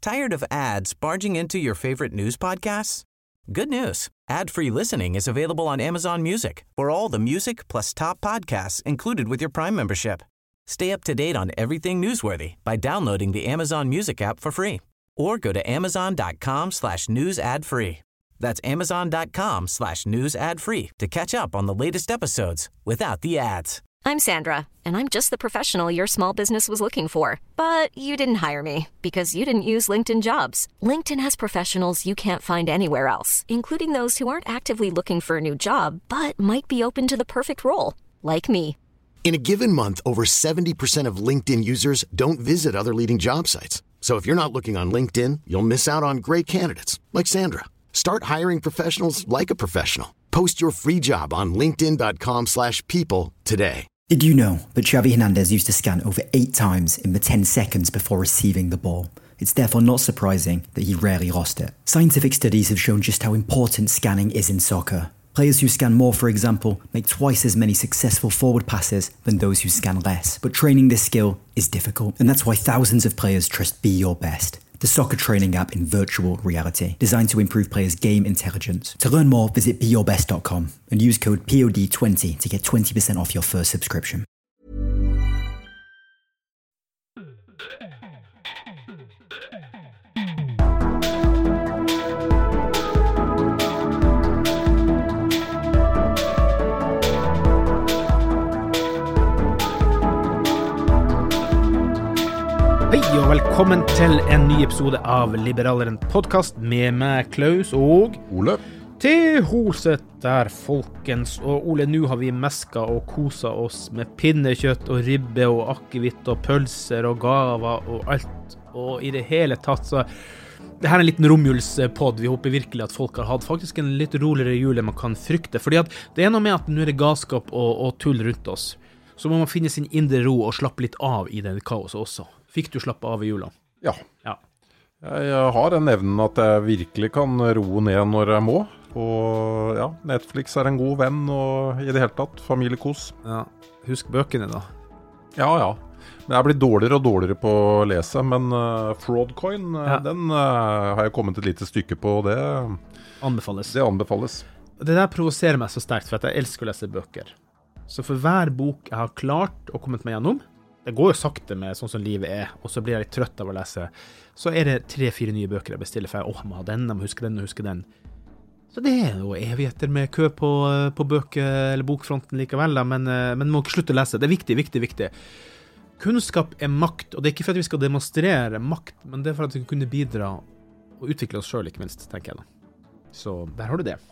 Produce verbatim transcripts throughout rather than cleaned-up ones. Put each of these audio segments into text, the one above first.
Tired of ads barging into your favorite news podcasts? Good news. Ad-free listening is available on Amazon Music for all the music plus top podcasts included with your Prime membership. Stay up to date on everything newsworthy by downloading the Amazon Music app for free or go to amazon.com slash news ad free. That's amazon.com slash news ad free to catch up on the latest episodes without the ads. I'm Sandra, and I'm just the professional your small business was looking for. But you didn't hire me because you didn't use LinkedIn Jobs. LinkedIn has professionals you can't find anywhere else, including those who aren't actively looking for a new job, but might be open to the perfect role, like me. In a given month, over seventy percent of LinkedIn users don't visit other leading job sites. So if you're not looking on LinkedIn, you'll miss out on great candidates, like Sandra. Start hiring professionals like a professional. Post your free job on linkedin.com slash people today. Did you know that Xavi Hernandez used to scan over eight times in the ten seconds before receiving the ball? It's therefore not surprising that he rarely lost it. Scientific studies have shown just how important scanning is in soccer. Players who scan more, for example, make twice as many successful forward passes than those who scan less. But training this skill is difficult, and that's why thousands of players trust Be Your Best, the soccer training app in virtual reality, designed to improve players' game intelligence. To learn more, visit be your best dot com and use code P O D twenty to get twenty percent off your first subscription. Hei og velkommen til en ny episode av Liberaleren podcast med meg, Klaus og Ole. Til Holset der, folkens. Og Ole, nå har vi mesket og koset oss med pinnekjøtt og ribbe og akevitt og pølser og gaver og alt. Og i det hele tatt så... Det her er en liten romjulspodd. Vi håper virkelig at folk har hatt faktisk en litt roligere jul enn man kan frykte. Fordi at det er noe med at nå er det galskap og, og tull rundt oss. Så må man finne sin indre ro og slappe litt av i det kaoset også. Fikk du slappe av i jula? Ja. Ja. Jeg har den evnen at jeg virkelig kan roe ned når jeg må. Og ja, Netflix er en god venn, og i det hele tatt, familiekos. Ja. Husk bøkene da. Ja, ja. Men jeg blir dårligere og dårligere på å lese, men uh, Fraudcoin, uh, Ja. den uh, har jeg kommet et lite stykke på, og det, Anbefales. det anbefales. Det der provoserer meg så sterkt, for at jeg elsker å lese bøker. Så for hver bok jeg har klart og kommet meg gjennom, det går jo sakte med sånn som livet er, og så blir jeg litt trøtt av å lese, så er det tre-fire nye bøker jeg bestiller, for jeg, åh, jeg må ha den, jeg må huske den, og huske den. Så det er jo evigheter med kø på, på bøker eller bokfronten likevel, da, men, men må ikke slutte å lese. Det er viktig, viktig, viktig. Kunnskap er makt, og det er ikke for at vi skal demonstrere makt, men det er for at vi kan kunne bidra og utvikle oss selv, ikke minst, tenker jeg da. Så der har du det.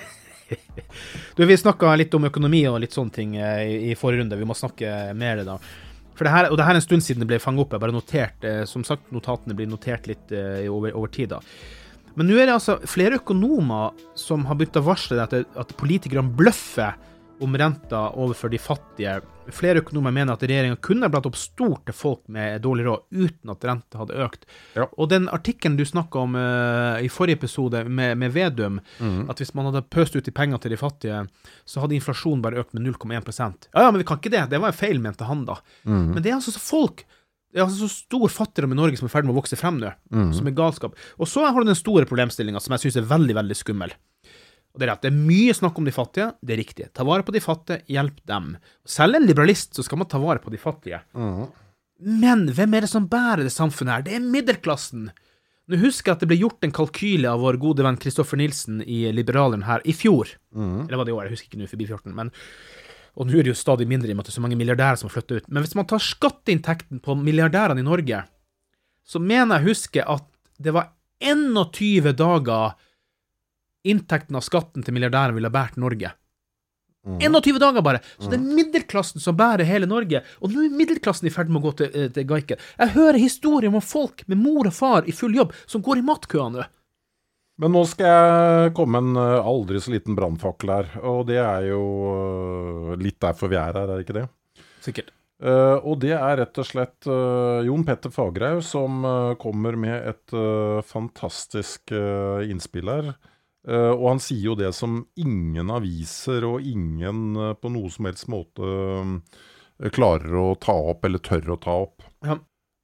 Du, vi snakket litt om økonomi og litt sånne ting i, i forrige runde. Vi må snakke mer da. For det her, og det her er en stund siden det ble fanget opp. Jeg bare notert, eh, som sagt, notatene blir notert litt eh, over, over tid da. Men nå er det altså flere økonomer som har begynt å varsle at, det, at politikerne bløffer om renta overfor de fattige. Flere økonomer mener at regjeringen kunne blatt opp stort til folk med dårlig råd uten at renta hadde økt. Ja. Og den artikkelen du snakket om uh, i forrige episode med, med Vedum, mm. at hvis man hadde pøst ut i penger til de fattige, så hadde inflasjonen bare økt med null komma én prosent. Ja, ja, men vi kan ikke det. Det var en feil, mente han da. Mm. Men det er altså så folk... Det er altså så stor fattigdom i Norge som er ferdig med å vokse frem nå, mm. som er galskap. Og så har du den store problemstillingen som jeg synes er veldig, veldig skummel. Og det er at det er mye snakk om de fattige, det er riktig. Ta vare på de fattige, hjelp dem. Selv en liberalist så skal man ta vare på de fattige. Mm. Men hvem er det som bærer det samfunnet her? Det er middelklassen. Nå husker jeg at det ble gjort en kalkyle av vår gode venn Kristoffer Nilsen i Liberaleren her i fjor. Mm. Eller var det i år, jeg husker ikke nå forbi fjorten, men... Og nå er det jo stadig mindre i og med at det er så mange milliardærer som har flyttet ut. Men hvis man tar skatteinntekten på milliardærene i Norge, så mener jeg huske at det var enogtyve dager inntekten av skatten til milliardæren ville ha bært Norge. Mm. enogtyve dager bare. Så det er middelklassen som bærer hele Norge. Og nå er middelklassen i ferd med å gå til, til Geiken. Jeg hører historier om folk med mor og far i full jobb som går i matkøene. Men nå skal jeg komme en aldri så liten brandfakkel her, og det er jo litt derfor vi er her, er det ikke det? Sikkert. Uh, og det er rett og slett uh, Jon Petter Fagerhaug som uh, kommer med et uh, fantastisk uh, innspill her. Uh, og han sier jo det som ingen aviser og ingen uh, på noe som helst måte uh, klarer å ta opp eller tør å ta opp. Ja.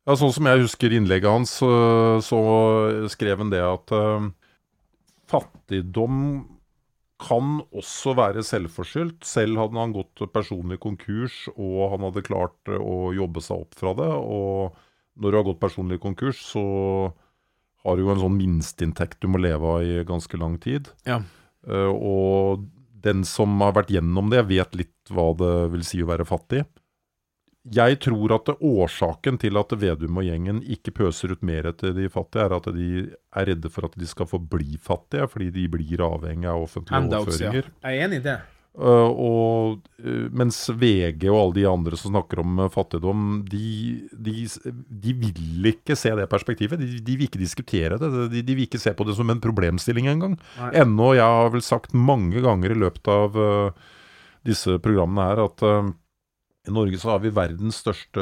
Ja, sånn som jeg husker innlegget hans, så, så skrev han det at uh, fattigdom kan også være selvforskyldt. Selv hadde han gått personlig konkurs, og han hadde klart å jobbe seg opp fra det. Og når du har gått personlig konkurs, så har du jo en sånn minsteinntekt du må leve av i ganske lang tid. Ja. Uh, og den som har vært gjennom det, vet litt hva det vil si å være fattig. Jeg tror at årsaken til at Vedum og gjengen ikke pøser ut mer til de fattige, er at de er redde for at de skal få bli fattige, fordi de blir avhengig av offentlige Handouts, overføringer. Ja. Jeg er enig i det. Uh, og, uh, mens V G og alle de andre som snakker om uh, fattigdom, de, de, de vil ikke se det perspektivet. De, de vil ikke diskutere det. De, de vil ikke se på det som en problemstilling engang. Ennå, jeg har vel sagt mange ganger i løpet av uh, disse programmene her, at uh, i Norge så har vi verdens største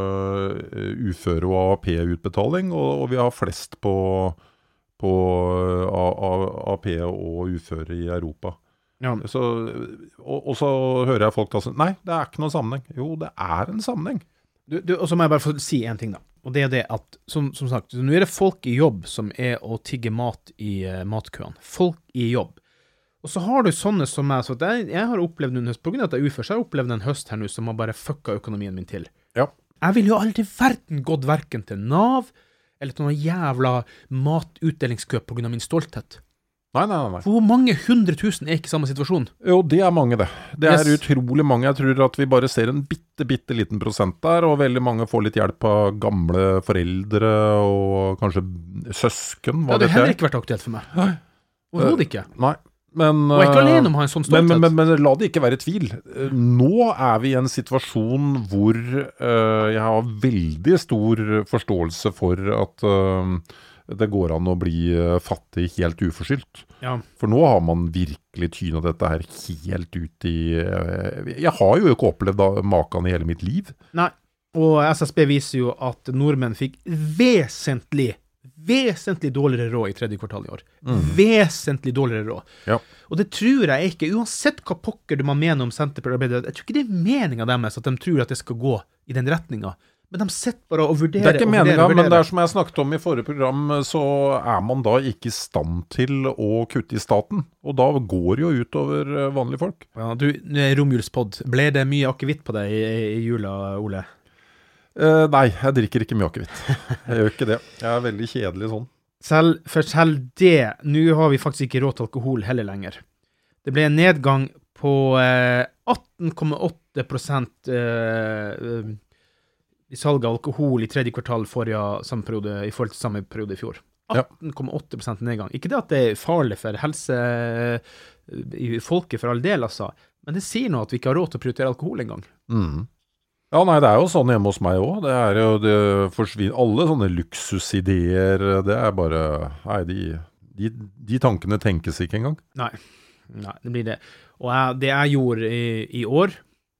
uføre- og A P U-utbetaling, og, og vi har flest på, på A P og uføre i Europa. Ja. Så, og, og så hører jeg folk ta sånn, nei, det er ikke noen sammenheng. Jo, det er en sammenheng. Du, du, og så må jeg bare få si en ting da, og det er det at, som, som sagt, nå er det folk i jobb som er å tigge mat i uh, matkøene. Folk i jobb. Og så har du sånne som meg, så jeg, jeg har opplevd en høst, på grunn av at jeg er ufør, så har jeg opplevd en høst her nå som har bare fucka økonomien min til. Ja. Jeg vil jo aldri verden gått hverken til Nav, eller til noen jævla matutdelingskø på grunn av min stolthet. Nei, nei, nei. Hvor mange hundre tusen er ikke i samme situasjon? Jo, det er mange det. Det er Yes. utrolig mange. Jeg tror at vi bare ser en bitte, bitte liten prosent der, og veldig mange får litt hjelp av gamle foreldre, og kanskje søsken. Det hadde heller ikke vært aktuelt for meg. Nei. Overhodet ikke. Nei. Men, Og jeg er ikke alene om å ha en sånn stolthet. Men, men, men, men la det ikke være tvil. Nå er vi i en situasjon hvor uh, jeg har veldig stor forståelse for at uh, det går an å bli fattig helt uforskyldt. Ja. For nå har man virkelig tynet dette her helt ut i... Uh, jeg har jo ikke opplevd maken i hele mitt liv. Nei, og S S B viser jo at nordmenn fikk vesentlig vesentlig dårligere råd i tredje kvartal i år. Mm. Vesentlig dårligere råd. Ja. Og det tror jeg ikke, uansett hva pokker du må mene om Senterpartiet, jeg tror ikke det er meningen deres at de tror at det skal gå i den retningen. Men de sitter bare og vurderer. Det er ikke meningen, men det er som jeg snakket om i forrige program, så er man da ikke i stand til å kutte i staten. Og da går det jo ut over vanlige folk. Ja, du, romjulspodd, ble det mye akevitt på deg i, i jula, Ole? Uh, nei, jeg drikker ikke mye akevitt. Jeg gjør ikke det. Jeg er veldig kjedelig sånn. Selv, for selv det, nå har vi faktisk ikke råd til alkohol heller lenger. Det ble en nedgang på eh, atten komma åtte prosent eh, eh, i salg av alkohol i tredje kvartal forrige samme periode, i forhold til samme periode i fjor. atten komma åtte prosent nedgang. Ikke det at det er farlig for helse i folket for all del, altså, men det sier nå at vi ikke har råd til å prioritere alkohol en gang. Mhm. Ja, nei, det er jo sånn hjemme hos meg også. Det er jo, det forsvinner, alle sånne luksusideer, det er bare, nei, de, de, de tankene tenkes ikke engang. Nei, nei, det blir det. Og jeg, det jeg gjorde i, i år,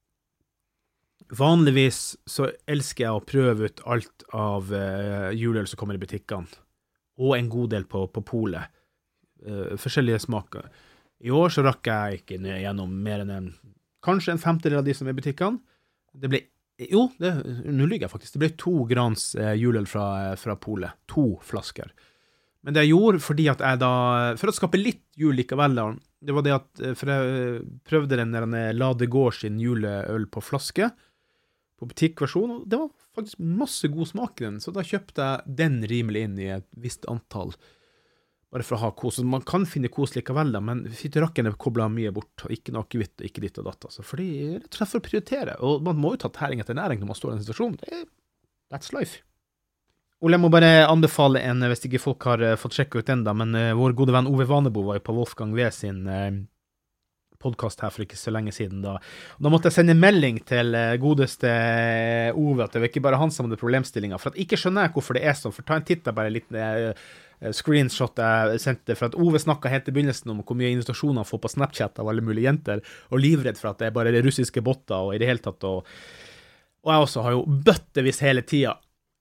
vanligvis så elsker jeg å prøve ut alt av uh, juleøl som kommer i butikkene, og en god del på, på polet. Uh, forskjellige smaker. I år så rakk jeg ikke ned gjennom mer enn en, kanskje en femtedel av de som er i butikkene. Det ble Jo, det, nå lyver jeg faktisk. Det ble to grans eh, juleøl fra, fra polet. To flasker. Men det jeg gjorde, fordi at jeg da, for å skape litt jul likevel, da, det var det at, for jeg prøvde den der Lade Gård sin juleøl på flaske, på butikkversjon, og det var faktisk masse god smak i den, så da kjøpte jeg den rimelig inn i et visst antall, bare for å ha kos. Man kan finne kos likevel da, men fytterakkene kobler mye bort, og ikke noe akevitt, og ikke ditt og datt, altså, fordi rett og slett for å prioritere, og man må jo ta tæring etter næring når man står i en situasjon. Det er, that's life. Ole, jeg må bare anbefale en, hvis ikke folk har uh, fått sjekket ut den da, men uh, vår gode venn Ove Vanebo var jo på Wolfgang V sin uh, podcast her for ikke så lenge siden da. Og da måtte jeg sende melding til uh, godeste uh, Ove, at det var ikke bare han som hadde problemstillinger, for at ikke skjønner jeg hvorfor det er sånn, for ta en titt der bare litt uh, screenshot jeg sendte, for at Ove snakket helt i begynnelsen om hvor mye invitasjoner han får på Snapchat av alle mulige jenter, og livredd for at det er bare russiske botter, og i det hele tatt, og, og jeg også har jo bøttevis hele tiden.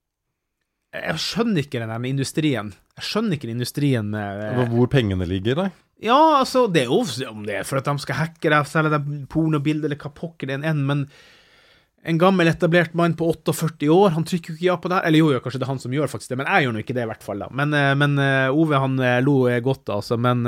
Jeg skjønner ikke den der industrien. Jeg skjønner ikke den industrien med... Hvor pengene ligger der? Ja, altså, det er jo om det er for at de skal hacke deg, selge deg pornobilder, eller hva pokker det er en, men En gammel etablert mann på førti år, han trykker jo ikke ja på det her. Eller jo, jo, kanskje det er han som gjør faktisk det, men jeg gjør nå ikke det i hvert fall da. Men, men Ove, han lo godt altså, men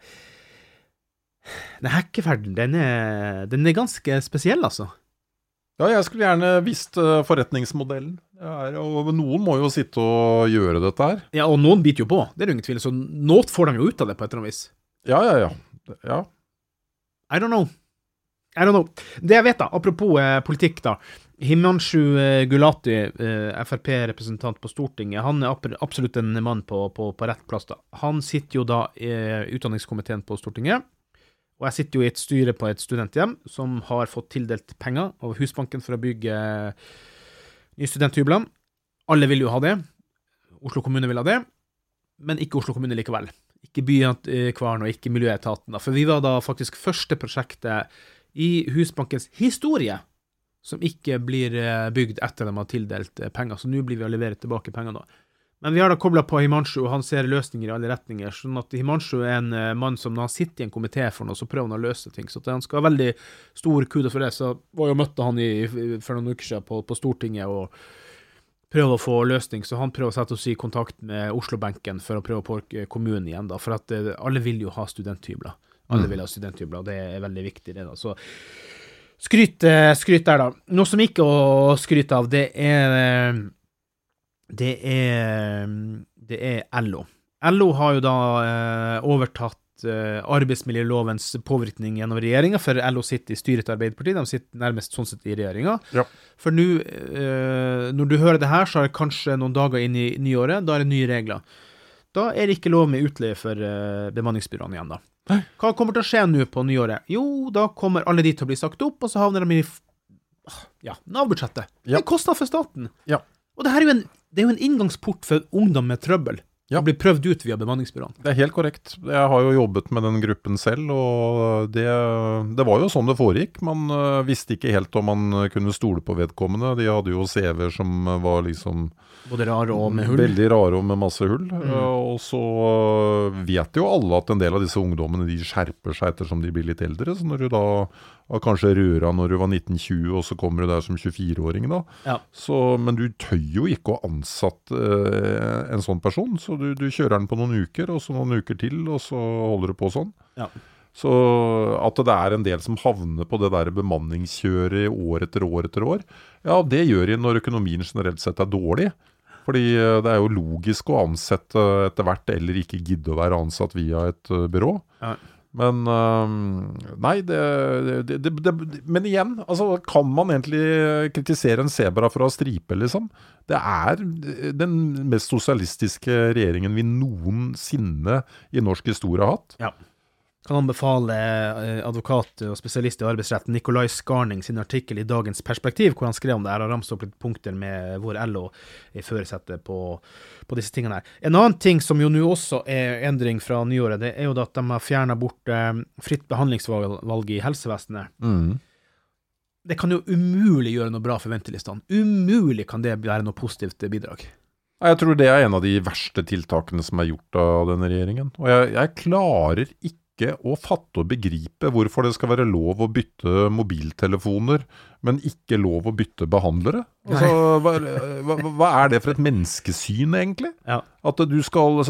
den hackeferden, den er, den er ganske spesiell altså. Ja, jeg skulle gjerne visst forretningsmodellen. Er, og noen må jo sitte og gjøre dette her. Ja, og noen biter jo på, det er jo ingen tvil, så noe får de jo ut av det på et eller annet vis. Ja, ja, ja. ja. I don't know. I don't know. Det jeg vet da, apropos eh, politikk da, Himanshu eh, Gulati, eh, F R P-representant på Stortinget, han er absolutt en mann på, på, på rett plass da. Han sitter jo da i utdanningskomiteen på Stortinget, og jeg sitter jo i et styre på et studenthjem som har fått tildelt penger av Husbanken for å bygge nye studenthybler. Alle vil jo ha det. Oslo kommune vil ha det, men ikke Oslo kommune likevel. Ikke Bykvarn og ikke Miljøetaten da, for vi var da faktisk første prosjektet i Husbankens historie som ikke blir bygd etter de har tildelt penger, så nå blir vi å levere tilbake penger da. Men vi har da koblet på Himanshu, og han ser løsninger i alle retninger, sånn at Himanshu er en mann som når han sitter i en komité for noe, så prøver han å løse ting, så han skal ha veldig stor kudo for det, så var jo møtte han i, for noen uker siden på, på Stortinget, og prøve å få løsning, så han prøver å sette oss i kontakt med Oslo-benken for å prøve å påvirke kommunen igjen da, for at alle vil jo ha studenthybler. Alle vil ha studenthybler, og det er veldig viktig det da. Så skryt, skryt der da. Noe som ikke å skryte av, det er det er det er L O. L O har jo da eh, overtatt eh, arbeidsmiljølovens påvirkning gjennom regjeringen, for L O sitter i styret til Arbeiderpartiet, de sitter nærmest sånn sett i regjeringen. Ja. For nå, eh, når du hører det her, så er det kanskje noen dager inn i nyåret, da er det nye regler. Da er det ikke lov med utleie for eh, bemanningsbyråene igjen da. Hva kommer til å skje nå på nyåret? Jo, da kommer alle de til å bli sagt opp, og så havner de i ja, Nav-budsjettet. Ja. Det er kostnad for staten. Ja. Og det her er jo en, det er jo en inngangsport for ungdom med trøbbel. Ja. Blir prøvd ut via bemanningsbyråene. Det er helt korrekt. Jeg har jo jobbet med den gruppen selv, og det, det var jo sånn det foregikk. Man uh, visste ikke helt om man kunne stole på vedkommende. De hadde jo C V-er som var liksom både rare og med hull. Veldig rare og med masse hull. Mm. Uh, og så uh, vet jo alle at en del av disse ungdommene, de skjerper seg ettersom de blir litt eldre. Så når du da var kanskje røra når du var nitten tjue, og så kommer du der som tjuefire-åring da. Ja. Så, men du tøy jo ikke å ansatt uh, en sånn person, så du, du kjører den på noen uker, og så noen uker til, og så holder du på sånn. Ja. Så at det er en del som havner på det der bemanningskjøret år etter år etter år, ja, det gjør de når økonomien generelt sett er dårlig. Fordi det er jo logisk å ansette etter hvert, eller ikke gidde å være ansatt via et uh, byrå. Ja. Men nei, det, det, det, det, men igjen, altså, kan man egentlig kritisere en zebra for å ha stripe, liksom? Det er den mest sosialistiske regjeringen vi noensinne i norsk historie har hatt. Ja. Kan anbefale advokat og spesialist i arbeidsretten Nikolai Skarning sin artikkel i Dagens Perspektiv, hvor han skrev om det her og ramset opp litt punkter med hvor L O er føresettet på, på disse tingene her. En annen ting som jo nå også er endring fra nyåret, det er jo at de har fjernet bort eh, fritt behandlingsvalg i helsevesenet. Mm. Det kan jo umulig gjøre noe bra for ventelistene. Umulig kan det være noe positivt bidrag. Jeg tror det er en av de verste tiltakene som er gjort av denne regjeringen. Og jeg, jeg klarer ikke å fatte og begripe hvorfor det skal være lov å bytte mobiltelefoner, men ikke lov å bytte behandlere. Altså, hva, hva, hva er det for et menneskesyn egentlig? Ja. At du skal,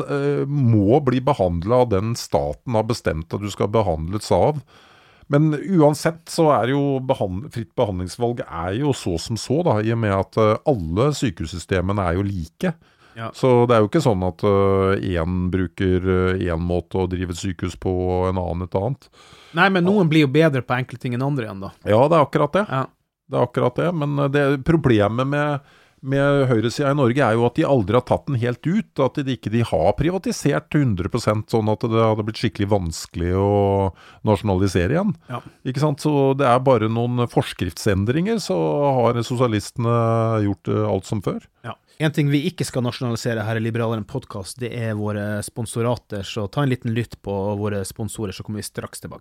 må bli behandlet av den staten har bestemt at du skal behandles av. Men uansett så er jo behand, fritt behandlingsvalg er jo så som så da, i og med at alle sykehussystemene er jo like. Ja. Så det er jo ikke sånn at uh, en bruker uh, en måte å drive et sykehus på og en annen et annet. Nei, men noen ja. blir jo bedre på enkelte ting enn andre igjen da. Ja, det er akkurat det. Ja. Det er akkurat det, men det problemet med, med høyresiden i Norge er jo at de aldri har tatt den helt ut, at de ikke de har privatisert hundre prosent sånn at det hadde blitt skikkelig vanskelig å nasjonalisere igjen. Ja. Ikke sant? Så det er bare noen forskriftsendringer, så har sosialistene gjort alt som før. Ja. En ting vi ikke skal nasjonalisere her i Liberaleren podcast, det er våre sponsorater, så ta en liten lytt på våre sponsorer, så kommer vi straks tilbake.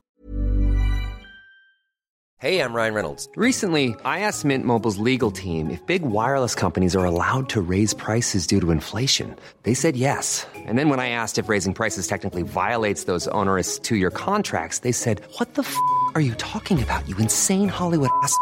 Hey, I'm Ryan Reynolds. Recently, I asked Mint Mobile's legal team if big wireless companies are allowed to raise prices due to inflation. They said yes. And then when I asked if raising prices technically violates those onerous two-year contracts, they said, what the f*** are you talking about, you insane Hollywood ass f-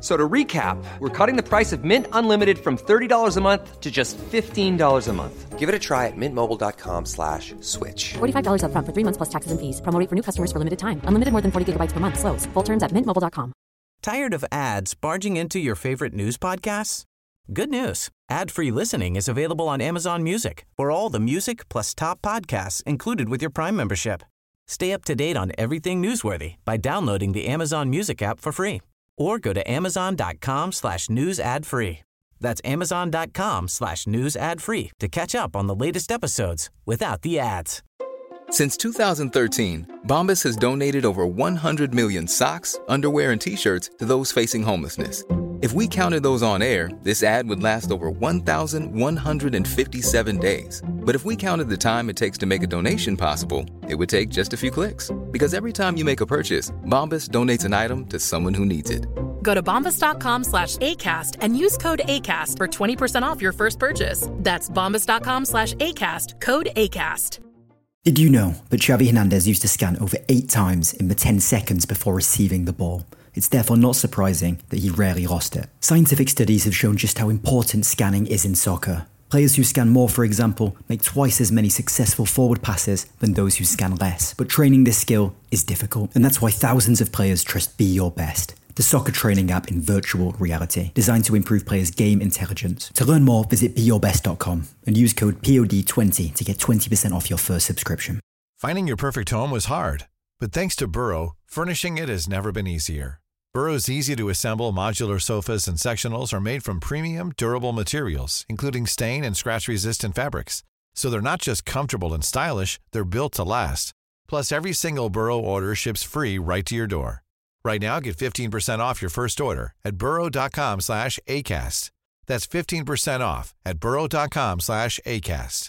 So to recap, we're cutting the price of Mint Unlimited from thirty dollars a month to just fifteen dollars a month. Give it a try at mintmobile.com slash switch. forty-five dollars up front for three months plus taxes and fees. Promo rate for new customers for limited time. Unlimited more than forty gigabytes per month. Slows full terms at mint mobile dot com. Tired of ads barging into your favorite news podcasts? Good news. Ad-free listening is available on Amazon Music for all the music plus top podcasts included with your Prime membership. Stay up to date on everything newsworthy by downloading the Amazon Music app for free or go to amazon.com slash news ad free. That's amazon.com slash news ad free to catch up on the latest episodes without the ads. Since two thousand thirteen, Bombas has donated over one hundred million socks, underwear, and T-shirts to those facing homelessness. If we counted those on air, this ad would last over one thousand one hundred fifty-seven days. But if we counted the time it takes to make a donation possible, it would take just a few clicks. Because every time you make a purchase, Bombas donates an item to someone who needs it. Go to bombas.com slash ACAST and use code ACAST for twenty percent off your first purchase. That's bombas.com slash ACAST, code ACAST. Did you know that Xavi Hernandez used to scan over eight times in the ten seconds before receiving the ball? It's therefore not surprising that he rarely lost it. Scientific studies have shown just how important scanning is in soccer. Players who scan more, for example, make twice as many successful forward passes than those who scan less. But training this skill is difficult, and that's why thousands of players trust Be Your Best, the soccer training app in virtual reality, designed to improve players' game intelligence. To learn more, visit be your best dot com and use code P O D twenty to get twenty percent off your first subscription. Finding your perfect home was hard, but thanks to Burrow, furnishing it has never been easier. Burrow's easy-to-assemble modular sofas and sectionals are made from premium, durable materials, including stain and scratch-resistant fabrics. So they're not just comfortable and stylish, they're built to last. Plus, every single Burrow order ships free right to your door. Right now, get fifteen percent off your first order at burrow.com slash ACAST. That's fifteen percent off at burrow.com slash ACAST.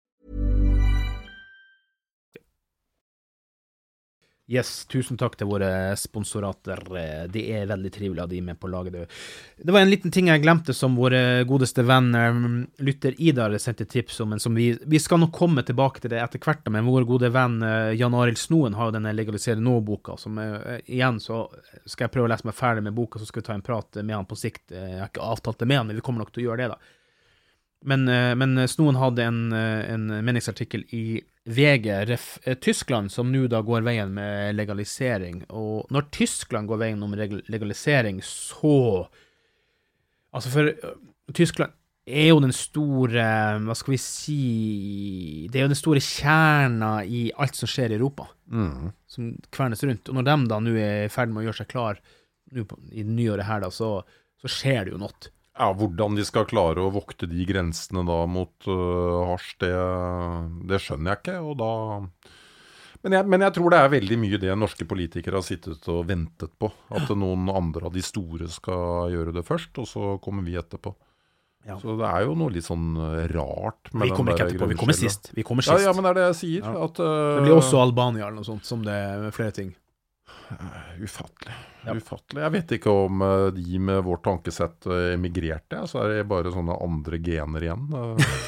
Yes, tusen takk til våre sponsorater. Det er veldig trivelig at de er med på laget. Det var en liten ting jeg glemte som våre godeste venner Lytter Idar sendte tips om, men som vi, vi skal nok komme tilbake til det etter hvert, men vår gode venn Jan Arild Snoen har jo denne Legalisere Nå-boka, som er, igjen så skal jeg prøve å lese meg ferdig med boka, så skal vi ta en prat med han på sikt. Jeg har ikke avtalt det med han, men vi kommer nok til å gjøre det da. Men, men Snoen hadde en, en meningsartikkel i V G, ref, Tyskland, som nå da går veien med legalisering. Og når Tyskland går veien om legalisering, så... Altså, for Tyskland er jo den store, hva skal vi si... Det er jo den store kjerna i alt som skjer i Europa, mm. som kvernes rundt. Og når de da nå er i ferd med å gjøre seg klar nå på, i nyåret her da, så, så skjer det jo noe. Ja, hvordan de skal klare å vokte de grensene da mot uh, hasj, det, det skjønner jeg ikke, og da... Men jeg, men jeg tror det er veldig mye det norske politikere har sittet og ventet på, at noen andre av de store skal gjøre det først, og så kommer vi etterpå. Ja. Så det er jo noe litt sånn rart med vi kommer ikke etterpå, vi kommer sist. Vi kommer sist. Ja, ja, men det er det jeg sier. Ja. At, uh, det blir også Albania eller noe sånt, som det er flere ting. Ufattelig, ja. Ufattelig. Jeg vet ikke om uh, de med vårt tankesett uh, emigrerte, så er det bare sånne andre gener igjen. Uh,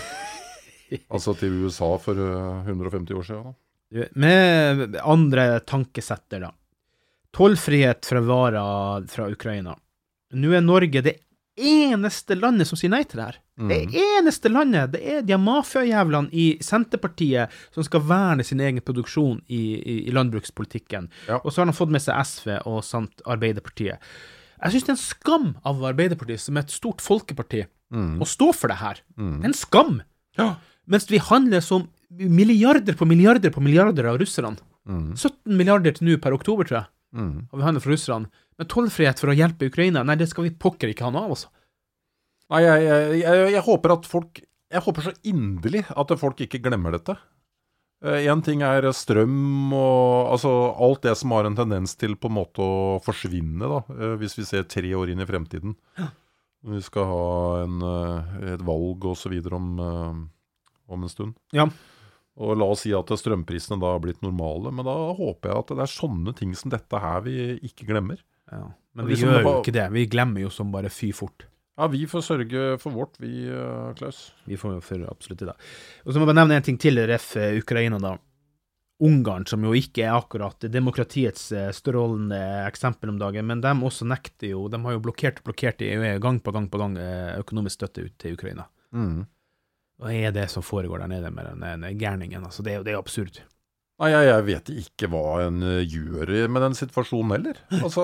altså til U S A for uh, hundre og femti år siden. Da. Med andre tankesetter da. Tollfrihet fra varer fra Ukraina. Nå er Norge det eneste landet som sier nei til det her. Mm. Det eneste landet, det er de mafiajævlene i Senterpartiet som skal verne sin egen produksjon i, i, i landbrukspolitikken. Ja. Og så har de fått med seg S V og samt Arbeiderpartiet. Jeg synes det er en skam av Arbeiderpartiet som er et stort folkeparti mm. å stå for det her. Mm. Det er en skam. Ja. Mens vi handler som milliarder på milliarder på milliarder av russerne. Mm. sytten milliarder til nå per oktober, tror jeg. Mm. Og vi handler for russerne. Men tollfrihet for å hjelpe Ukraina, nei, det skal vi pokker ikke ha noe av, altså. Nei, jeg, jeg, jeg, jeg håper at folk, jeg håper så inderlig at folk ikke glemmer dette. Uh, en ting er strøm og altså alt det som har en tendens til på en måte å forsvinne da, uh, hvis vi ser tre år inn i fremtiden. Ja. Vi skal ha en, uh, et valg og så videre om, uh, om en stund. Ja. Og la oss si at strømprisene da har blitt normale, men da håper jeg at det er sånne ting som dette her vi ikke glemmer. Ja, men vi gjør jo ikke det. Vi glemmer jo som bare fy fort. Ja, vi får sørge for vårt, vi, Klaus. Vi får jo for absolutt det da. Og så må jeg bare nevne en ting til, ref Ukraina da. Ungarn, som jo ikke er akkurat demokratiets strålende eksempel om dagen, men de også nekter jo, de har jo blokkert og blokkert i gang på gang på gang økonomisk støtte ut til Ukraina. Mm. Og er det som foregår der nede med den, den gærningen? Altså, det er jo det er absurd. Nei, jeg, jeg vet ikke hva en gjør med den situasjonen heller. Altså,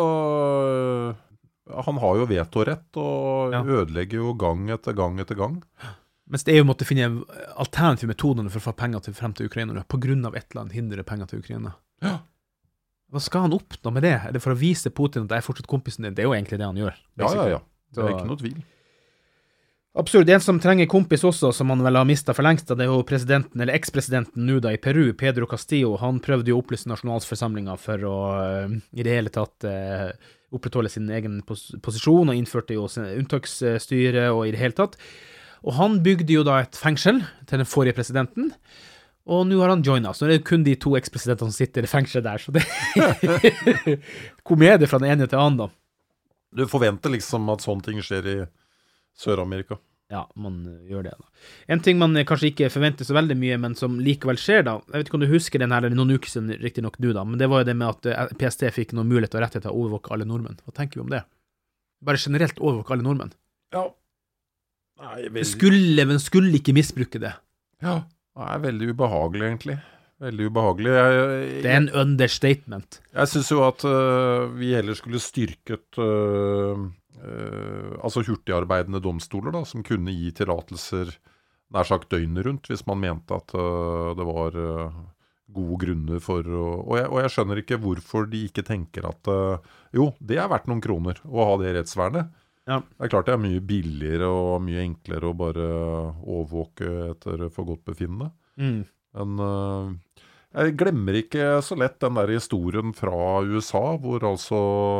han har jo vetorett og ja. ødelegger jo gang etter gang etter gang. Mens det er jo måtte finne alternative metoder for å få penger til, frem til Ukraina, på grunn av et eller annet hindre penger til Ukraina. Ja. Hva skal han oppnå med det? Er det for å vise Putin at jeg er fortsatt kompisen din? Det er jo egentlig det han gjør. Basically. Ja, ja, ja. Det er ikke noe tvil. Absurd. En som trenger kompis også, som han vel har mistet for lengst, det er jo presidenten, eller eks-presidenten nå da i Peru, Pedro Castillo. Han prøvde jo å opplyse nasjonalforsamlingen for å uh, i det hele tatt uh, opprettholde sin egen pos posisjon, og innførte jo unntaksstyre og i det hele tatt. Og han bygde jo da et fengsel til den forrige presidenten, og nå har han joinet, så det er kun de to eks-presidentene som sitter i fengselet der, så det komedie fra den ene til den andre. Du forventer liksom at sånne ting skjer i Sør-Amerika. Ja, man gjør det da. En ting man kanskje ikke forventer så veldig mye, men som likevel skjer da, jeg vet ikke om du husker den her, noen uker siden riktig nok du da, men det var jo det med at P S T fikk noen mulighet og rettighet til å overvåke alle nordmenn. Hva tenker vi om det? Bare generelt overvåke alle nordmenn. Ja. Nei, veldig... skulle, men skulle ikke misbruke det. Ja, det er veldig ubehagelig egentlig. Veldig ubehagelig. Jeg, jeg, det er en understatement. Jeg synes jo at uh, vi heller skulle styrket uh, uh, altså hurtigarbeidende domstoler da, som kunne gi tillatelser nær sagt døgnet rundt, hvis man mente at uh, det var uh, gode grunner for å, og, jeg, og jeg skjønner ikke hvorfor de ikke tenker at uh, jo, det er verdt noen kroner å ha det rettsvernet. Ja. Det er klart det er mye billigere og mye enklere å bare overvåke etter for godt befinnende. Mm. Men uh, jeg glemmer ikke så lett den der historien fra U S A, hvor altså,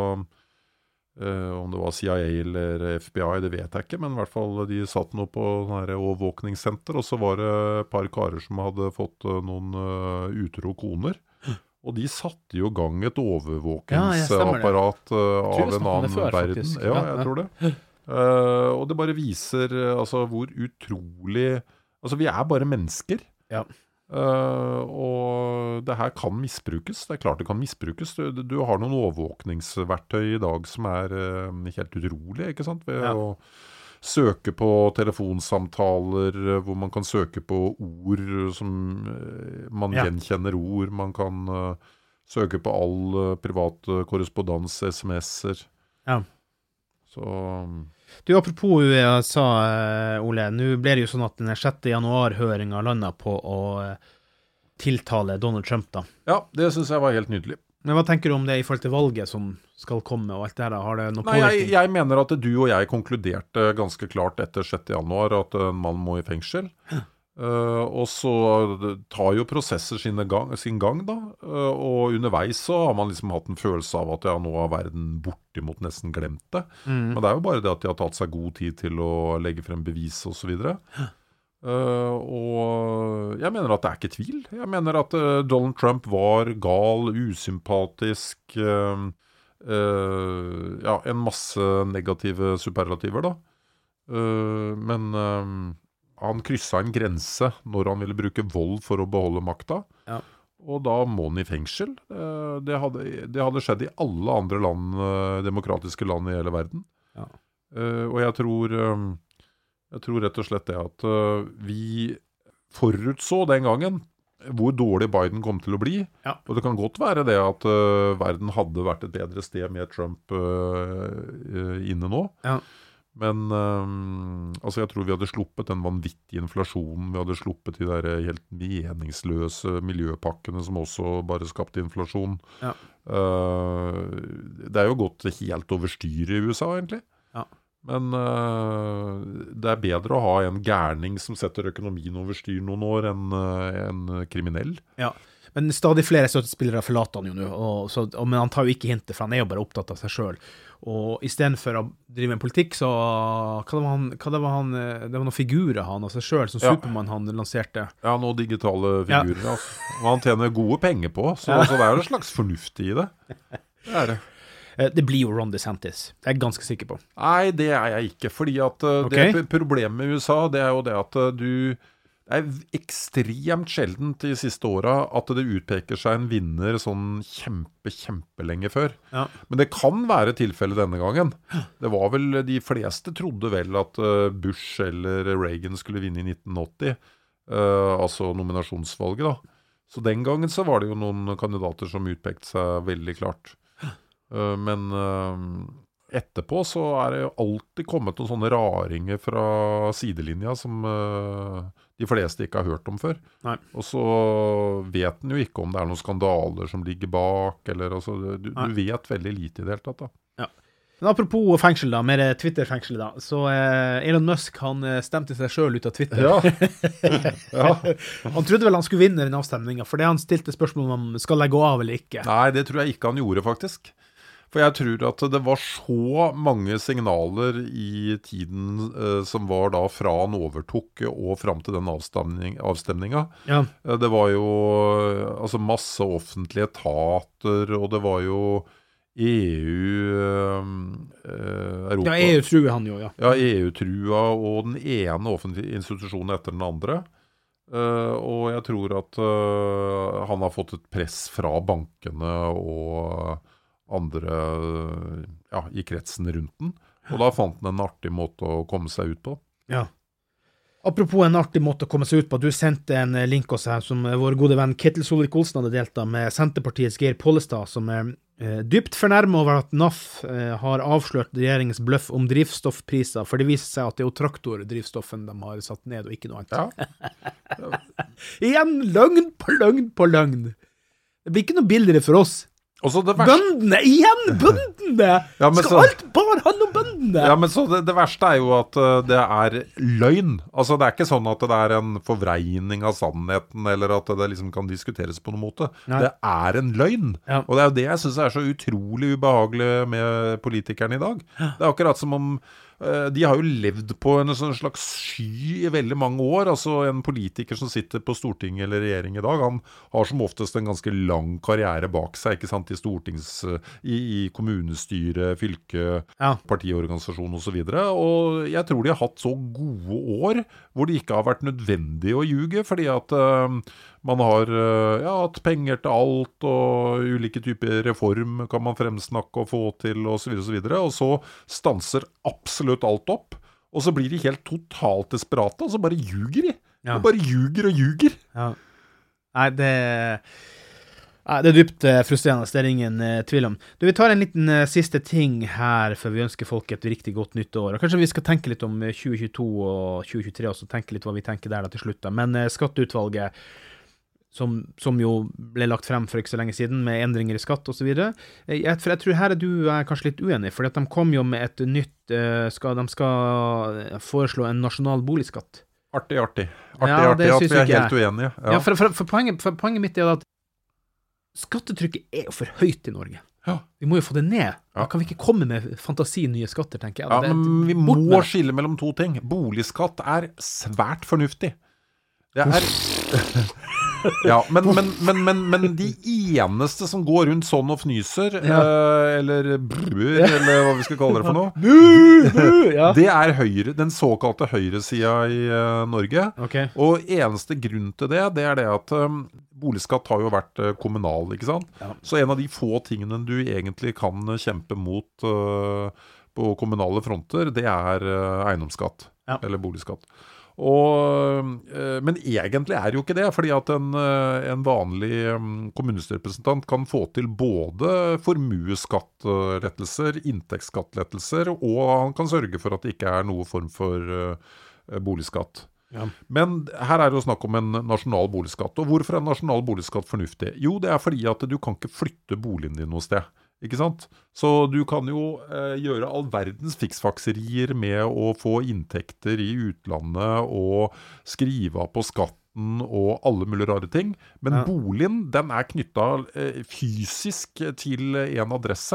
uh, om det var C I A eller F B I, det vet jeg ikke, men i hvert fall de satt nå på sånne overvåkningssenter, og så var det et par karer som hadde fått uh, noen uh, utro koner. Og de satte jo gang et overvåkingsapparat ja, av en annen før, verden. Faktisk. Ja, jeg tror det. Uh, og det bare viser uh, altså, hvor utrolig... Altså, vi er bare mennesker. Ja. Uh, og det her kan misbrukes. Det er klart det kan misbrukes. Du, du har noen overvåkningsverktøy i dag som er uh, helt utrolig, ikke sant? Ved ja. å søke på telefonsamtaler, hvor man kan søke på ord som man ja. gjenkjenner ord, man kan uh, søke på all uh, privat uh, korrespondans, S M S-er. Ja. Så... Du, apropos U S A, Ole, nå ble det jo sånn at den sjette januar-høringen landet på å uh, tiltale Donald Trump da. Ja, det synes jeg var helt nydelig. Men hva tenker du om det i forhold til valget som skal komme og alt det her? Har det noe Nei, jeg, jeg mener at du og jeg konkluderte ganske klart etter sjette januar at en mann må i fengsel. Uh, og så tar jo prosesser sin gang, sin gang da, uh, og underveis så har man liksom hatt en følelse av at ja, nå har verden bortimot nesten glemt det. Mm. Men det er jo bare det at de har tatt seg god tid til å legge frem bevis og så videre. Uh, og jeg mener at det er ikke tvil. Jeg mener at uh, Donald Trump var gal, usympatisk, uh, uh, ja, en masse negative superlativer da. Uh, men uh, han krysset en grense når han ville bruke vold for å beholde makta. Ja. Og da må han i fengsel. Uh, det, hadde, det hadde skjedd i alle andre land, uh, demokratiske land i hele verden. Ja. Uh, og jeg tror... Um, Jeg tror rett og slett det at uh, vi forutså den gangen hvor dårlig Biden kom til å bli. Ja. Og det kan godt være det at uh, verden hadde vært et bedre sted med Trump uh, uh, inne nå. Ja. Men um, altså jeg tror vi hadde sluppet den vanvittige inflasjonen, vi hadde sluppet de der helt meningsløse miljøpakkene som også bare skapte inflasjon. Ja. Uh, det er jo gått helt over styr i U S A egentlig. Ja. Men uh, det er bedre å ha en gærning som setter økonomien over styr noen år enn uh, en kriminell. Ja, men stadig flere støttespillere forlater han jo nå, og så, og, men han tar jo ikke hintet, for han er jo bare opptatt av seg selv. Og i stedet for å drive en politikk, så hva det var han, hva det var han, det var noen figurer han av seg selv, som ja. Superman han lanserte. Ja, noen digitale figurer, ja. Altså. Og han tjener gode penger på, så, ja. så det er jo en slags fornuft i det. Det er det. Det blir jo Ron DeSantis, det er jeg ganske sikker på. Nei, det er jeg ikke, fordi at uh, okay. det problemet med U S A, det er jo det at uh, du, Det er ekstremt sjeldent de siste årene at det utpeker seg en vinner sånn kjempe, kjempelenge før. Ja. Men det kan være tilfellet denne gangen. Det var vel, de fleste trodde vel at Bush eller Reagan skulle vinne i nitten åtti, uh, altså nominasjonsvalget da. Så den gangen så var det jo noen kandidater som utpekte seg veldig klart. Uh, men... Uh, Etterpå så er det jo alltid kommet noen sånne raringer fra sidelinja som uh, de fleste ikke har hørt om før. Nei. Og så vet den jo ikke om det er noen skandaler som ligger bak, eller altså, du, du vet veldig lite i det hele tatt da. Ja. Men apropos fengsel da, mer Twitter-fengsel da, så eh, Elon Musk han stemte seg selv ut av Twitter. Ja. Ja. Han trodde vel han skulle vinne den avstemningen, for det han stilte spørsmål om han skal legge av eller ikke. Nei, det tror jeg ikke han gjorde faktisk. For jeg tror at det var så mange signaler i tiden eh, som var da fra han overtok og frem til den avstemning, avstemningen. Ja. Eh, det var jo altså masse offentlige etater, og det var jo E U, eh, Europa. Ja, E U-trua han jo, ja. Ja, E U-trua og den ene offentlige institusjonen etter den andre. Eh, og jeg tror at eh, han har fått et press fra bankene og andre ja, i kretsen rundt den, og da fant den en artig måte å komme seg ut på. Ja. Apropos en artig måte å komme seg ut på, du sendte en link også her som vår gode venn Ketil Solvik-Olsen hadde delt da med Senterpartiets Geir Pollestad, som er eh, dypt fornærmet over at N A F eh, har avslørt regjeringens bløff om drivstoffpriser, for det viser seg at det er jo traktordrivstoffen de har satt ned, og ikke noe annet. Ja. Igjen, løgn på løgn på løgn. Det blir ikke noe billigere for oss. Verste... Bøndene, igjen bøndene! Ja, skal så... alt bare handle om bøndene? Ja, men så det, det verste er jo at uh, det er løgn. Altså det er ikke sånn at det er en forvreining av sannheten, eller at det liksom kan diskuteres på noen måte. Nei. Det er en løgn. Ja. Og det er jo det jeg synes er så utrolig ubehagelig med politikerne i dag. Det er akkurat som om de har jo levd på en sånn slags sky i veldig mange år. Altså en politiker som sitter på Stortinget eller regjering i dag, han har som oftest en ganske lang karriere bak seg, ikke sant, i stortings, i, i kommunestyre, fylke, ja. Partiorganisasjon og så videre. Og jeg tror de har hatt så gode år hvor det ikke har vært nødvendig å ljuge, fordi at uh, man har uh, ja, hatt penger til alt, og ulike typer reform kan man fremsnakke og få til, og så videre og så videre. Og så stanser absolutt alt opp, og så blir de helt totalt desperate, og så bare ljuger de. Ja. Og bare ljuger og ljuger. Ja. Nei, det, nei, det er dypt uh, frustrerende, det er ingen uh, tvil om. Du, vi tar en liten uh, siste ting her, før vi ønsker folk et riktig godt nytt år. Og kanskje vi skal tenke litt om uh, tjue tjueto og tjue tjuetre, og så tenke litt hva vi tenker der da til slutt. Da. Men uh, skatteutvalget, Som, som jo ble lagt frem for ikke så lenge siden, med endringer i skatt og så videre. Jeg, for jeg tror her er du er kanskje litt uenig, for de kom jo med et nytt, uh, skal, de skal foreslå en nasjonal boligskatt. Artig, artig. Artig, ja, artig, at vi er helt uenige. Ja, ja for, for, for, poenget, for poenget mitt er at skattetrykket er jo for høyt i Norge. Ja. Vi må jo få det ned. Da ja. Kan vi ikke komme med fantasi nye skatter, tenker jeg. Ja, det, men vi må skille mellom to ting. Boligskatt er svært fornuftig. Det er... Ja, men, men, men, men, men de eneste som går rundt sånn og fnyser, ja. eh, eller brur, eller hva vi skal kalle det for noe, bu, bu, ja. Det er høyre, den såkalte høyresiden i uh, Norge. Okay. Og eneste grunn til det, det er det at um, boligskatt har jo vært uh, kommunal, ikke sant? Ja. Så en av de få tingene du egentlig kan kjempe mot uh, på kommunale fronter, det er uh, eiendomsskatt, ja. Eller boligskatt. Og, men egentlig er det jo ikke det, fordi at en, en vanlig kommunestyrerepresentant kan få til både formuesskattlettelser, inntektsskattlettelser, og han kan sørge for at det ikke er noe form for boligskatt. Ja. Men her er det jo snakk om en nasjonal boligskatt. Og hvorfor er en nasjonal boligskatt fornuftig? Jo, det er fordi at du kan ikke flytte boligen din noe sted. Ikke sant? Så du kan jo eh, gjøre all verdens fiksfakserier med å få inntekter i utlandet og skrive av på skatten og alle mulige rare ting. Men ja. Boligen, den er knyttet eh, fysisk til en adresse,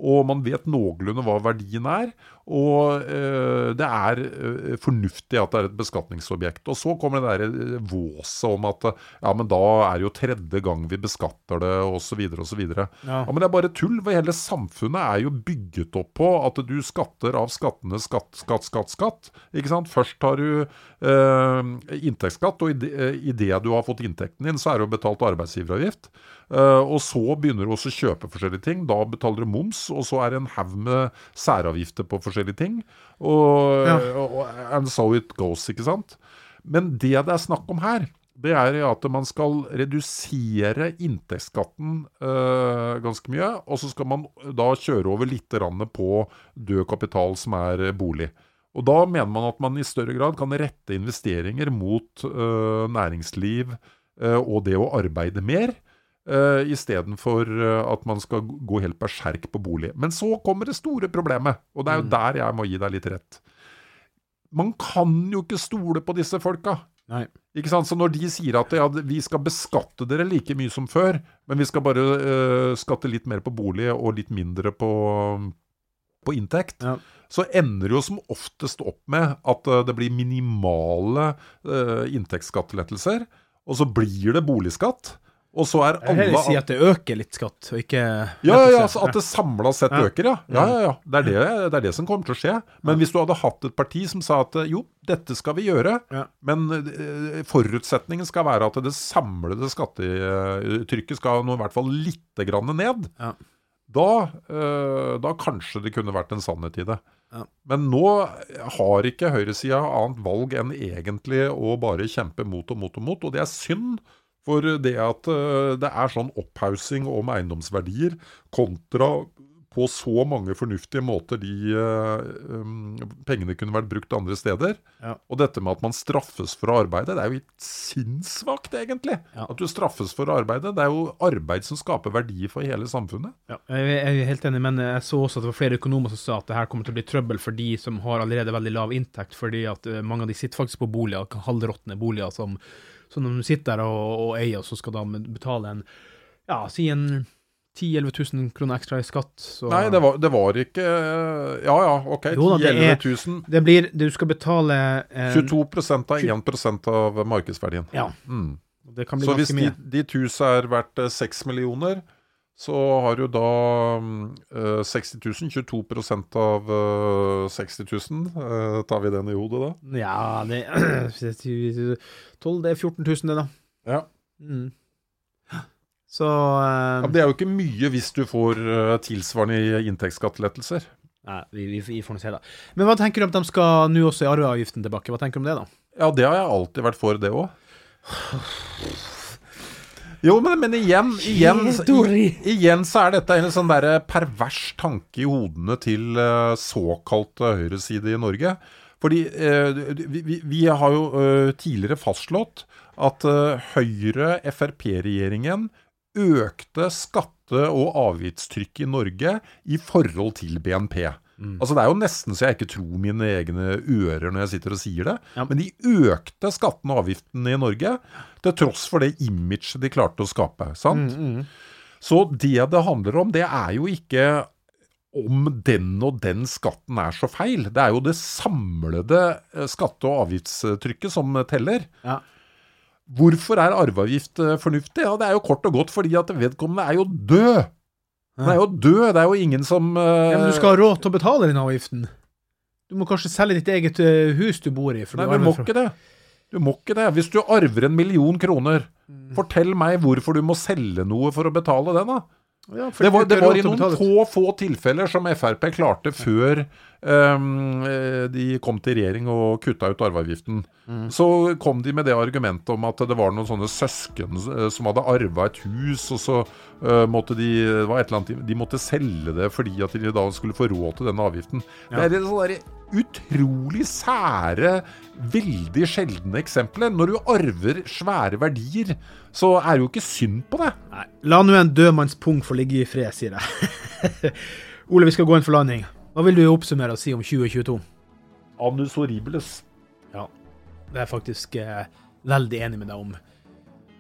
og man vet noenlunde hva verdien er, og eh, det er eh, fornuftig at det er et beskatningsobjekt. Og så kommer det der våse om at ja, men da er det jo tredje gang vi beskatter det, og så videre, og så videre. Ja. Ja, men det er bare tull, for hele samfunnet er jo bygget opp på at du skatter av skattene skatt, skatt, skatt, skatt. Ikke sant? Først har du eh, inntektsskatt, og i det, i det du har fått inntekten din, så er det jo betalt arbeidsgiveravgift. Uh, og så begynner du også å kjøpe forskjellige ting. Da betaler du moms, og så er det en haug med særavgifter på forskjellige ting. Og, ja. og and so it goes, ikke sant? Men det det er snakk om her, det er at man skal redusere inntektsskatten uh, ganske mye, og så skal man da kjøre over litt rann på død kapital som er bolig. Og da mener man at man i større grad kan rette investeringer mot uh, næringsliv uh, og det å arbeide mer, Uh, i stedet for uh, at man skal gå helt berserk på bolig. Men så kommer det store problemet, og det er jo mm. der jeg må gi deg litt rett. Man kan jo ikke stole på disse folka. Nei. Ikke sant? Så når de sier at ja, vi skal beskatte dere like mye som før, men vi skal bare uh, skatte litt mer på bolig og litt mindre på, på inntekt, ja. Så ender det jo som oftest opp med at uh, det blir minimale uh, inntektsskattelettelser, og så blir det boligskatt. Og så er alle... Jeg vil si at det øker litt skatt, og ikke... Ja, ja, ja, at det samlet sett ja. øker, ja. Ja, ja, ja. Det er det, det er det som kommer til å skje. Men ja. hvis du hadde hatt et parti som sa at jo, dette skal vi gjøre, ja. men uh, forutsetningen skal være at det samlede skattetrykket skal nå i hvert fall litt grann ned, ja. da, uh, da kanskje det kunne vært en sannhet i det. Ja. Men nå har ikke høyresiden annet valg enn egentlig å bare kjempe mot og mot og mot, og det er synd. For det at uh, det er sånn opphaussing om eiendomsverdier kontra på så mange fornuftige måter de uh, um, pengene kunne vært brukt andre steder. Ja. Og dette med at man straffes for å arbeide, det er jo litt sinnssvakt egentlig. Ja. At du straffes for å arbeide, det er jo arbeid som skaper verdi for hele samfunnet. Ja, jeg er helt enig, men jeg så også at det var flere økonomer som sa at det her kommer til å bli trøbbel for de som har allerede veldig lav inntekt, fordi at uh, mange av de sitter faktisk på boliger, halvråtne boliger som Så når du sitter der og, og eier, så skal da betale en, ja, si en ti til elleve tusen kroner ekstra i skatt. Så... Nei, det var, det var ikke, ja, ja, ok, ti til elleve tusen. Det blir, det du skal betale... Eh, tjueto prosent av én prosent av markedsverdien. Ja, mm. Det kan bli så ganske mye. Så hvis ditt hus er verdt seks millioner, så har du da uh, seksti tusen, tjueto prosent av uh, seksti tusen. Uh, tar vi den i hodet da? Ja, det er tolv, det er fjorten tusen det da. Ja. Mm. Så... Uh, ja, det er jo ikke mye hvis du får uh, tilsvarende inntektsskattelettelser. Nei, vi, vi, vi får nå se da. Men hva tenker du om de skal nå også i arveavgiften tilbake? Hva tenker du om det da? Ja, det har jeg alltid vært for det også. Jo, men, men igjen, igjen, i, igjen så er dette en sånn der pervers tanke i hodene til uh, såkalt høyreside i Norge. Fordi uh, vi, vi har jo uh, tidligere fastslått at uh, Høyre-F R P-regjeringen økte skatte- og avgiftstrykk i Norge i forhold til B N P. Mm. Altså det er jo nesten så jeg ikke tror mine egne ører når jeg sitter og sier det, ja. Men de økte skatten og avgiften i Norge til tross for det image de klarte å skape, sant? Mm, mm. Så det det handler om, det er jo ikke om den og den skatten er så feil. Det er jo det samlede skatte- og avgiftstrykket som teller. Ja. Hvorfor er arveavgift fornuftig? Ja, det er jo kort og godt fordi at vedkommende er jo død. Den er jo død, det er jo ingen som... Uh... Ja, men du skal ha råd til å betale den avgiften. Du må kanskje selge ditt eget uh, hus du bor i. Nei, du, du må fra... ikke det. Du må ikke det. Hvis du arver en million kroner, mm. fortell meg hvorfor du må selge noe for å betale den da. Ja, det var, det var i noen få, få tilfeller som F R P klarte før um, de kom til regjering og kutta ut arveavgiften. Mm. Så kom de med det argumentet om at det var noen sånne søsken som hadde arvet et hus, og så uh, måtte de, det var et eller annet, de måtte selge det fordi at de da skulle få råd til denne avgiften. Ja. Det er et sånn der utrolig sære, veldig sjeldne eksempler. Når du arver svære verdier, så er det jo ikke synd på det. Nei, la nå en dødmanns pung få ligge i fred, sier jeg. Ole, vi skal gå inn for landing. Hva vil du oppsummere og si om tjue tjueto? Annus horribilis. Ja, det er faktisk eh, veldig enig med deg om.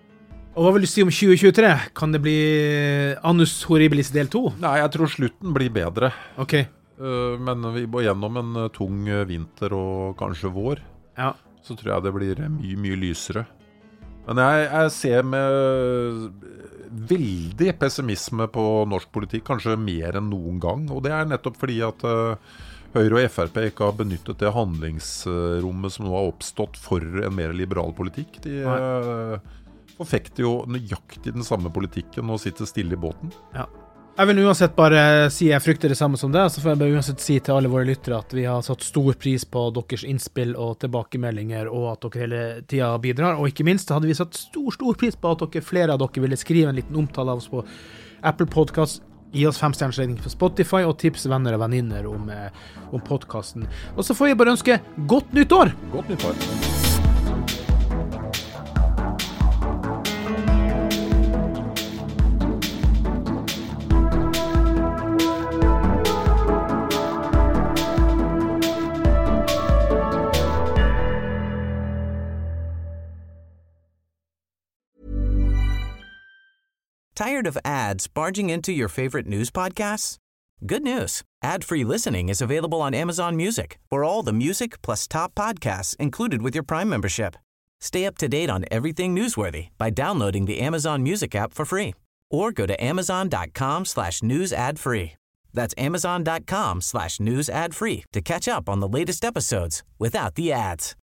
Og hva vil du si om tjue tjuetre? Kan det bli Annus Horribilis del to? Nei, jeg tror slutten blir bedre. Ok. Uh, men vi går gjennom en uh, tung vinter og kanskje vår. Ja. Så tror jeg det blir mye, mye lysere. Men jeg, jeg ser med veldig pessimisme på norsk politikk, kanskje mer enn noen gang. Og det er nettopp fordi at uh, Høyre og F R P ikke har benyttet det handlingsrommet som nå har oppstått for en mer liberal politikk. De uh, forfekter jo nøyaktig den samme politikken og sitter stille i båten. Ja. Jeg vil uansett bare si jeg frykter det samme som det, så får jeg bare uansett si til alle våre lyttere at vi har satt stor pris på deres innspill og tilbakemeldinger, og at dere hele tiden bidrar, og ikke minst hadde vi satt stor, stor pris på at dere, flere av dere ville skrive en liten omtale av oss på Apple Podcast, gi oss fem stjerners rating på Spotify, og tips venner og venninner om, om podcasten. Og så får jeg bare ønske godt nytt år! Godt nytt år! Tired of ads barging into your favorite news podcasts? Good news. Ad-free listening is available on Amazon Music for all the music plus top podcasts included with your Prime membership. Stay up to date on everything newsworthy by downloading the Amazon Music app for free or go to amazon.com slash news ad free. That's amazon.com slash news ad free to catch up on the latest episodes without the ads.